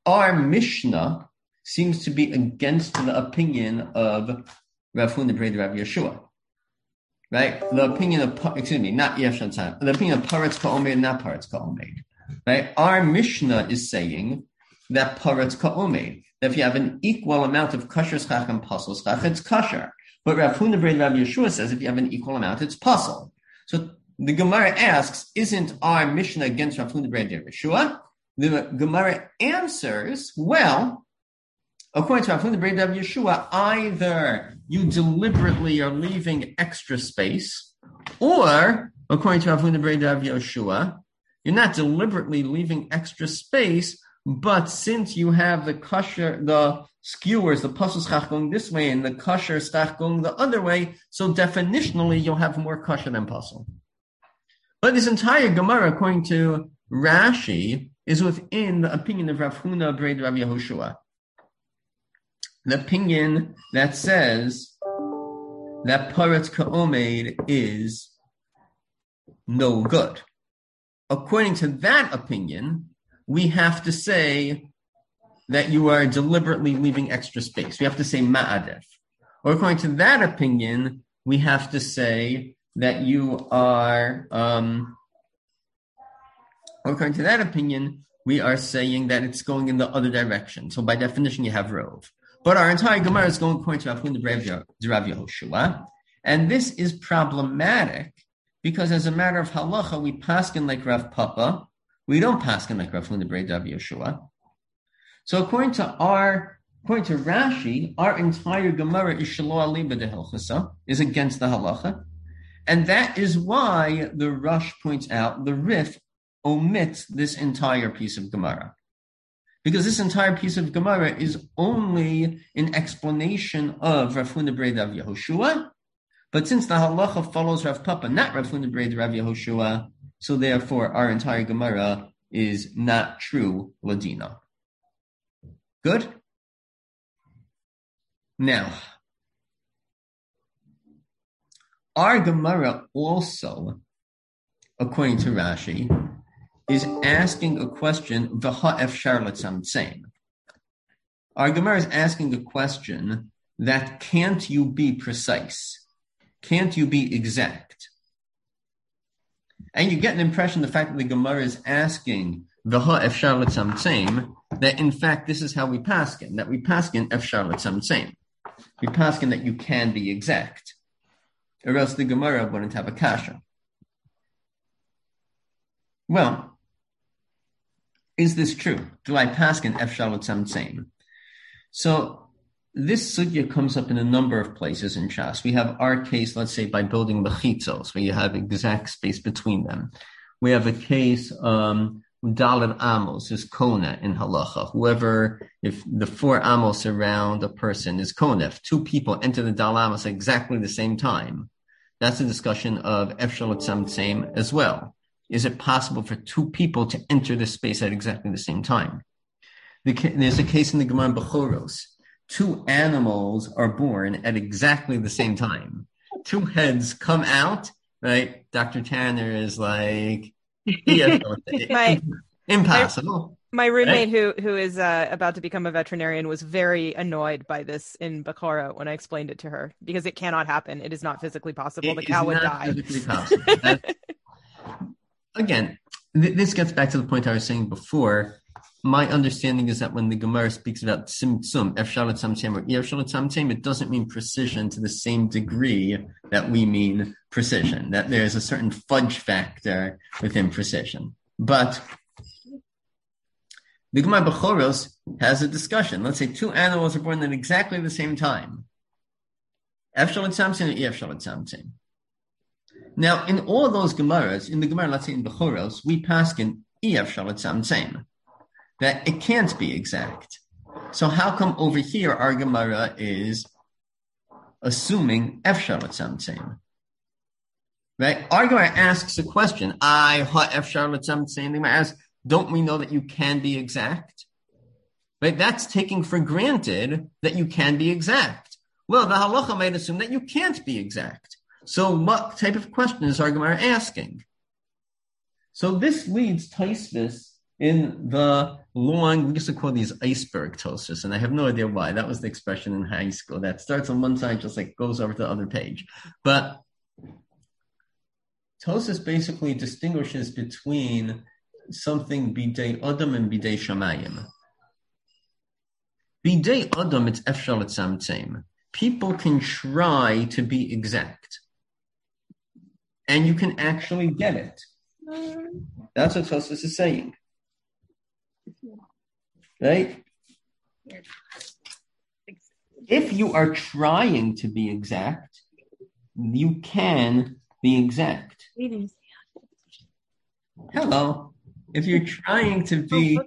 our Mishnah seems to be against the opinion of Rav Huna B'rei Rav Yeshua. Right? The opinion of, the opinion of Paretz Ka'omed, not Paretz Ka'omed. Right? Our Mishnah is saying that Paretz Ka'omed, that if you have an equal amount of kosher schach and pasul schach, it's kosher. But Rav Huna B'rei Rav Yeshua says if you have an equal amount, it's pasul. So the Gemara asks, isn't our Mishnah against Rav Huna B'rei Rav Yeshua? The Gemara answers, well, according to Rav Huna B'rei Rav Yeshua, either you deliberately are leaving extra space, or, according to Rav Huna B'rei Rav Yeshua, you're not deliberately leaving extra space, but since you have the kosher, the skewers, the pasul schach going this way, and the kosher stach going the other way, so definitionally you'll have more kosher than pasul. But this entire Gemara, according to Rashi, is within the opinion of Rav Huna B'rei Rav Yehoshua. The opinion that says that Paretz Ka'omed is no good. According to that opinion, we have to say that you are deliberately leaving extra space. We have to say ma'adef. Or according to that opinion, we have to say that you are, according to that opinion, we are saying that it's going in the other direction. So by definition, you have rove. But our entire Gemara is going according to Rav Huna B'rei Rav Yehoshua. And this is problematic because as a matter of halacha, we paskin like Rav Papa. We don't paskin like Rav Huna B'rei Rav Yehoshua. So according to Rashi, our entire Gemara is shelo aliba dehilchasa, is against the halacha. And that is why the Rush points out the Rif omits this entire piece of Gemara. Because this entire piece of Gemara is only an explanation of Rav Huna B'rei Rav Yehoshua, but since the halacha follows Rav Papa, not Rav Huna B'rei Rav Yehoshua, so therefore our entire Gemara is not true ladina. Good? Now, our Gemara also, according to Rashi, is asking a question, v'ha efshar l'tzamtzem. Our Gemara is asking a question that can't you be precise? Can't you be exact? And you get an impression, the fact that the Gemara is asking v'ha efshar l'tzamtzem, that in fact this is how we paskin, that we paskin efshar l'tzamtzem. We paskin that you can be exact. Or else the Gemara wouldn't have a kasha. Well, is this true? Do I paskin efshar l'tzamtzem? So this sugya comes up in a number of places in Shas. We have our case, let's say, by building mechitzos, where you have exact space between them. We have a case, Daled Amos is Kona in halacha. Whoever, if the 4 Amos around a person is Kona, if 2 people enter the Daled Amos at exactly the same time, that's a discussion of efshar l'tzamtzem as well. Is it possible for 2 people to enter the space at exactly the same time? There's a case in the Gemara Bechoros. 2 animals are born at exactly the same time. 2 heads come out, right? Dr. Tanner is like, impossible. My roommate, right? who is about to become a veterinarian, was very annoyed by this in Bechora when I explained it to her, because it cannot happen. It is not physically possible. The cow would die. Physically possible. Again, this gets back to the point I was saying before. My understanding is that when the Gemara speaks about tzimtzum, efshar l'tzamtzem or efshar l'tzamtzem, it doesn't mean precision to the same degree that we mean precision, that there's a certain fudge factor within precision. But the Gemara Bechoros has a discussion. Let's say 2 animals are born at exactly the same time. Efshar l'tzamtzem or efshar l'tzamtzem. Now, in all those Gemaras, in the Gemara, let's say in Bechoros, we paskin efshar l'tzamtzem, that it can't be exact. So how come over here our Gemara is assuming efshar l'tzamtzem? Right? Our Gemara asks a question. Efshar l'tzamtzem. The Gemara asks, don't we know that you can be exact? Right? That's taking for granted that you can be exact. Well, the halacha might assume that you can't be exact. So what type of question is our Gemara asking? So this leads Taisvis in the long, we used to call these iceberg Tosfos, and I have no idea why. That was the expression in high school. That starts on one side, just like goes over to the other page. But Tosfos basically distinguishes between something bidei Adam and bidei Shamayim. Bidei Adam, it's efshal etzamtzem. People can try to be exact, and you can actually get it. That's what Tosfos is saying. Right? If you are trying to be exact, you can be exact. Hello. If you're trying to be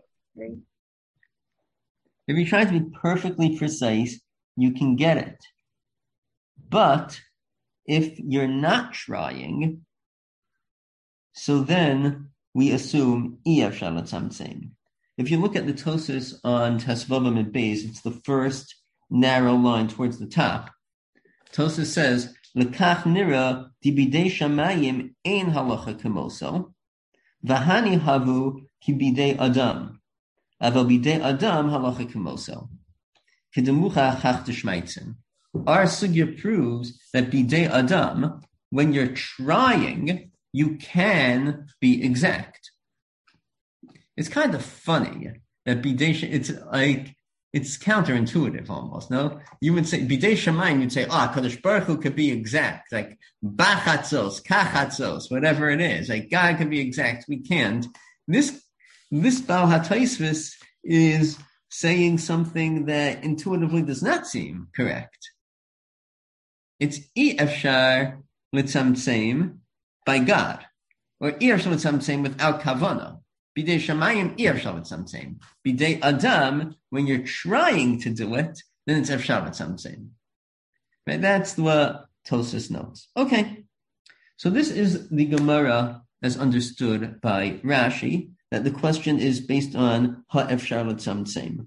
perfectly precise, you can get it. But if you're not trying, so then we assume EF Shalatzamtzem. If you look at the Tosfos on Tesvavam and Beis, it's the first narrow line towards the top. Tosfos says, Lekach nira di bidei shamayim ein halacha kemoso, v'hani havu ki bidei adam, aval bidei adam halacha kemoso. Kedemucha chach deshmaitzen. Our sugya proves that bidei adam, when you're trying, you can be exact. It's kind of funny that bidei, it's counterintuitive almost, no? You would say, bidei shamayim, you'd say, Kadosh Baruch Hu could be exact, like bachatzos, kachatzos, whatever it is. Like God can be exact, we can't. This Baal HaTosfos is saying something that intuitively does not seem correct. It's efshar litzamtzem by God, or efshar litzamtzem without kavana. Bidei shamayim efshar litzamtzem. Bidei adam, when you're trying to do it, then it's efshar litzamtzem. Right? That's what Tosfos notes. Okay, so this is the Gemara as understood by Rashi, that the question is based on ha'efshar litzamtzem.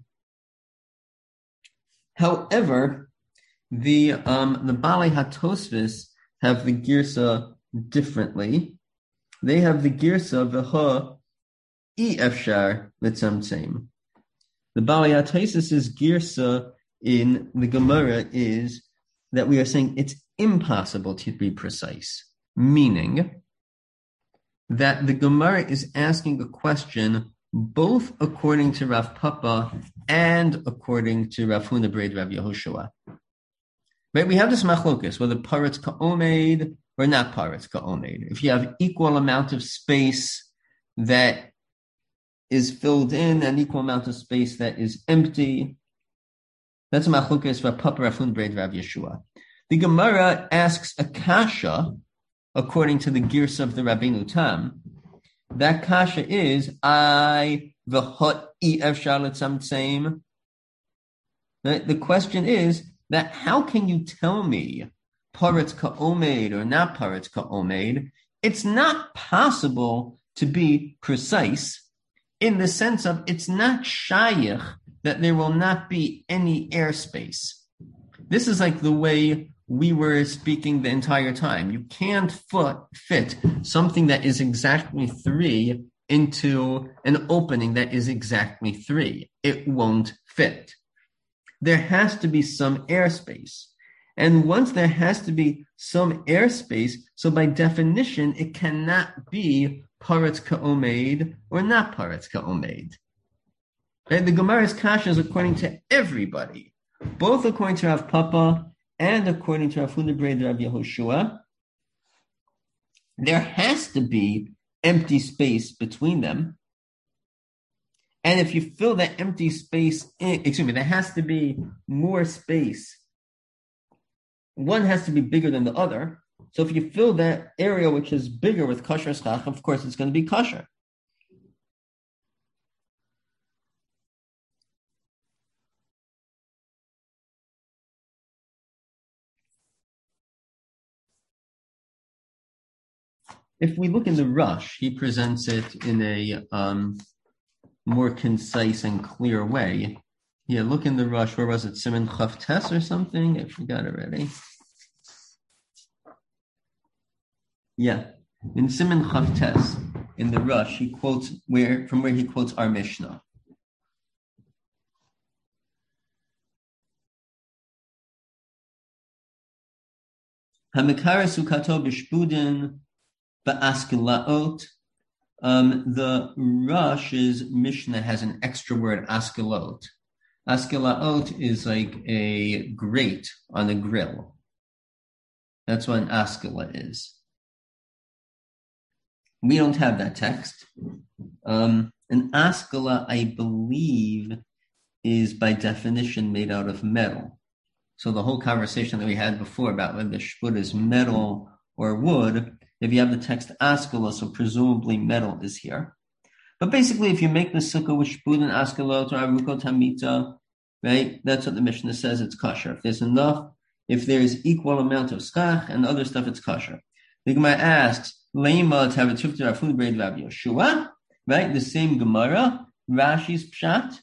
However, the Balei HaTosfos have the girsa differently. They have the girsa v'ha efshar litzamtzem. The Balei HaTosfos' girsa in the Gemara is that we are saying it's impossible to be precise, meaning that the Gemara is asking a question both according to Rav Papa and according to Rav Huna Breid Rav Yehoshua. Right? We have this machlokus, whether paretz ka'omed or not paretz ka'omed. If you have equal amount of space that is filled in and equal amount of space that is empty, that's a machlokus Rav Papa, Rav Huna Breid Rav Yeshua. The Gemara asks a kasha according to the Girsa of the Rabbeinu Tam. That kasha is v'hot efshar litzamtzem. The question is that how can you tell me paretz ka'omed or not paretz ka'omed? It's not possible to be precise in the sense of it's not shayich that there will not be any airspace. This is like the way we were speaking the entire time. You can't fit something that is exactly 3 into an opening that is exactly 3. It won't fit. There has to be some airspace. And once there has to be some airspace, so by definition, it cannot be paretz ka'omed or not paretz ka'omed. Right? The Gemara's kasha is according to everybody, both according to Rav Papa and according to Rav Huna Breid Rav Yehoshua. There has to be empty space between them. And if you fill that empty space in, there has to be more space. One has to be bigger than the other. So if you fill that area which is bigger with kosher schach, of course it's going to be kosher. If we look in the Rush, he presents it in a more concise and clear way. Yeah, look in the Rush. Where was it? Siman Chav Tes or something? I forgot already. Yeah. In Siman Chavtes, in the Rush, he quotes from where he quotes our Mishnah. Hamikara sukato b'shpudin ba'askilaot. The Rush's Mishnah has an extra word, askilot. Askilaot is like a grate on a grill. That's what an askila is. We don't have that text. An askila, I believe, is by definition made out of metal. So the whole conversation that we had before about whether the shpud is metal or wood, if you have the text askila, so presumably metal is here. But basically, if you make the sukkah with shpud and askilot or arukot hamita, right, that's what the Mishnah says, it's kosher. If there's enough, if there's equal amount of skach and other stuff, it's kosher. The Gemara asks, Leima tavatufta rafun breid Rav Yeshua, right? The same Gemara, Rashi's pshat.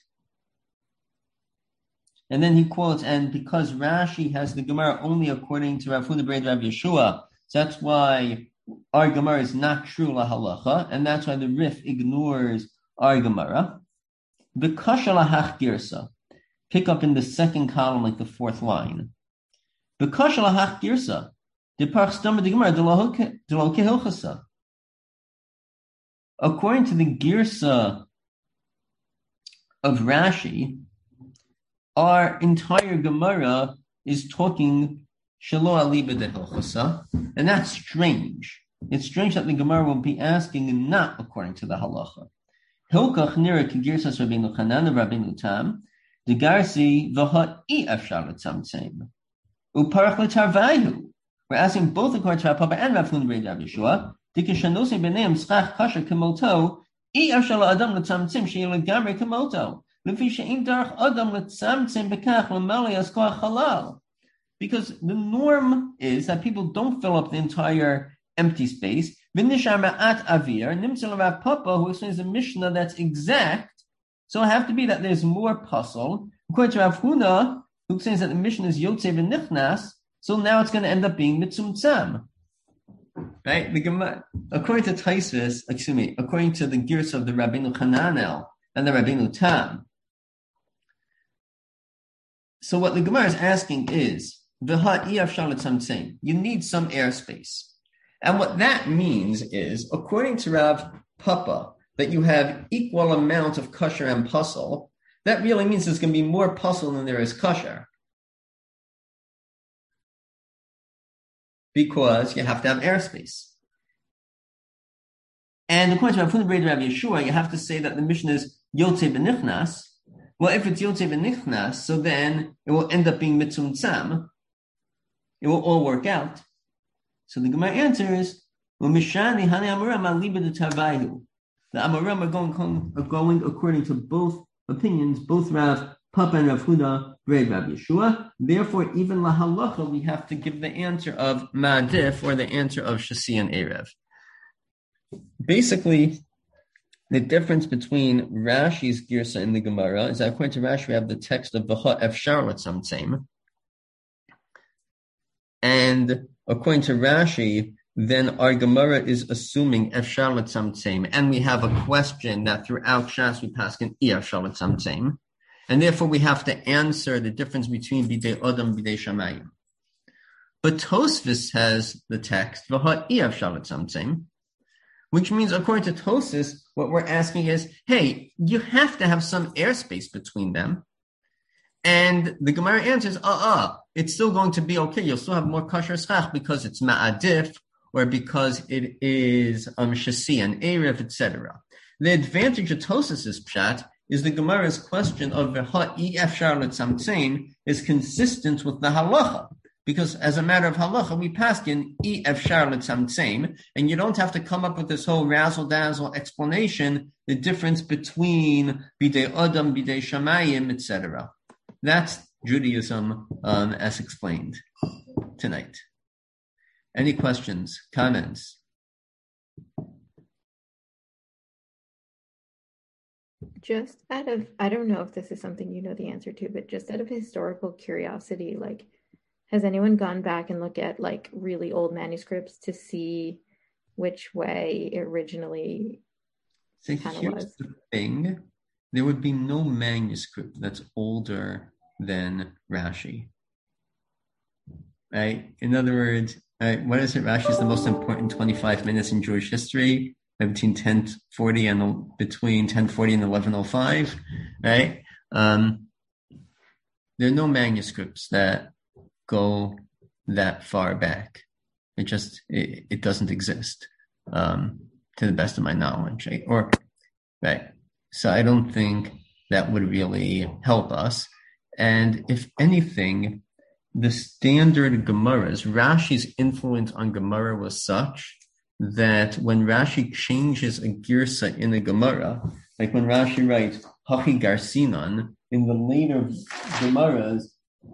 And then he quotes, and because Rashi has the Gemara only according to Rav Huna Breid Rav Yeshua, so that's why our Gemara is not true la halacha, and that's why the Rif ignores our Gemara. The kasha lahach girsa, pick up in the second column, like the fourth line. The kasha lahach girsa, the parch stomach the Gemara de lo kehilchasa. According to the girsa of Rashi, our entire Gemara is talking shelo aliba de hilchasa, and that's strange. It's strange that the Gemara will be asking not according to the halacha. Hilkach nira kigirsas Rabbeinu Chanan of Rabbeinu Tam, the garsi v'ha I afshar l'tzamtzem uparach l'tarvayu. We're asking both according to Rav Papa and Rav Huna Breid Rav Yeshua. Dikishanosi b'neim schach kasher kemoto I afshar l'adam l'tzamtzem she'il l'gamre kemoto. Because the norm is that people don't fill up the entire empty space. Avir, Papa, who explains the Mishnah that's exact, so it have to be that there's more puzzle. According to Rav Huna, who explains that the Mishnah is Yotze v'nichnas, so now it's going to end up being mitzumtzam. Right? According to Taisvis, according to the Girs of the Rabbeinu Hananel and the Rabbeinu Tam. So what the Gemara is asking is, you need some airspace. And what that means is, according to Rav Papa, that you have equal amount of kosher and puzzle, that really means there's going to be more puzzle than there is kosher. Because you have to have airspace. And according to Rav Huna Breid Rav Yeshua, you have to say that the Mishnah is Yotze b'nichnas. Well, if it's Yotze v'nichnas, so then it will end up being mitzumtzam. It will all work out. So the Gemara answers, the Amoram are going according to both opinions, both Rav Papa and Rav Huna Breid Rav Yeshua. Therefore, even la halacha, we have to give the answer of ma'adif, or the answer of shasi and erev. Basically, the difference between Rashi's girsa in the Gemara is that according to Rashi, we have the text of v'ha efshar l'tzamtzem. And according to Rashi, then our Gemara is assuming efshar l'tzamtzem. And we have a question that throughout Shas we pass in efshar l'tzamtzem. And therefore we have to answer the difference between bidei Adam bidei Shamayim. But Tosfos has the text v'ha efshar l'tzamtzem, which means, according to Tosfos, what we're asking is, hey, you have to have some airspace between them. And the Gemara answers, it's still going to be okay. You'll still have more kosher schach because it's ma'adif, or because it is shasi and erev, etc. The advantage of Tosfos' pshat is the Gemara's question of v'ha efshar l'tzamtzem is consistent with the halacha. Because as a matter of halacha, we pass in efshar l'tzamtzem, and you don't have to come up with this whole razzle-dazzle explanation, the difference between bidei Adam, bidei Shamayim, etc. That's Judaism as explained tonight. Any questions, comments? Just out of, I don't know if this is something you know the answer to, but just out of historical curiosity, like, has anyone gone back and looked at like really old manuscripts to see which way it originally So kind of here's was. the thing. There would be no manuscript that's older than Rashi. Right? In other words, what is it? Rashi is the most important 25 minutes in Jewish history, between 1040 and 1105, right? There are no manuscripts that go that far back. It doesn't exist, to the best of my knowledge, right? So I don't think that would really help us. And if anything, the standard Gemaras, Rashi's influence on Gemara was such that when Rashi changes a girsa in a Gemara, like when Rashi writes Hachi Garsinan, in the later Gemaras,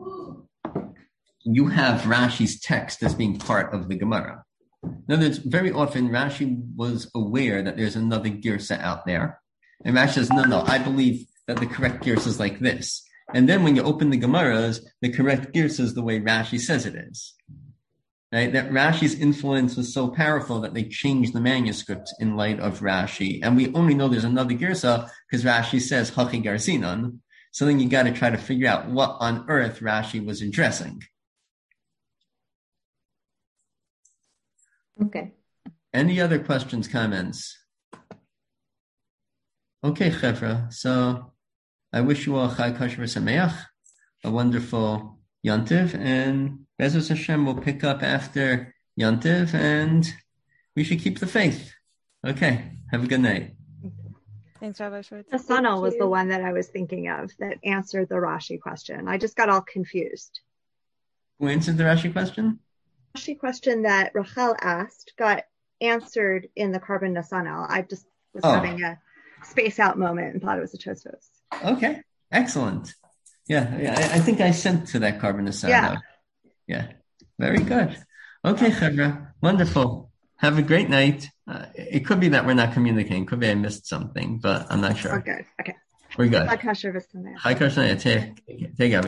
you have Rashi's text as being part of the Gemara. In other words, very often Rashi was aware that there's another girsa out there, and Rashi says, no, I believe that the correct girsa is like this. And then when you open the Gemaras, the correct girsa is the way Rashi says it is. Right? That Rashi's influence was so powerful that they changed the manuscript in light of Rashi. And we only know there's another girsa because Rashi says Hachi Garsinan. So then you got to try to figure out what on earth Rashi was addressing. Okay. Any other questions, comments? Okay, Chevra. So I wish you all Chag Kosher V'Sameach, a wonderful Yontiv, and Be'ezus Hashem will pick up after Yontiv, and we should keep the faith. Okay, have a good night. Thanks, Rabbi Schwartz. Nasanel was the one that I was thinking of that answered the Rashi question. I just got all confused. Who answered the Rashi question? Rashi question that Rachel asked got answered in the Carbon Nasanel. I just was having a space out moment and thought it was a Tosfos. Okay, excellent. Yeah, I think I sent to that Carbon Nasanel. Yeah, very good. Okay, Chevra, wonderful. Have a great night. It could be that we're not communicating. Could be I missed something, but I'm not sure. We're good. Okay. We're good. Chag Kosher V'Sameach. Chag Kosher V'Sameach. Take care.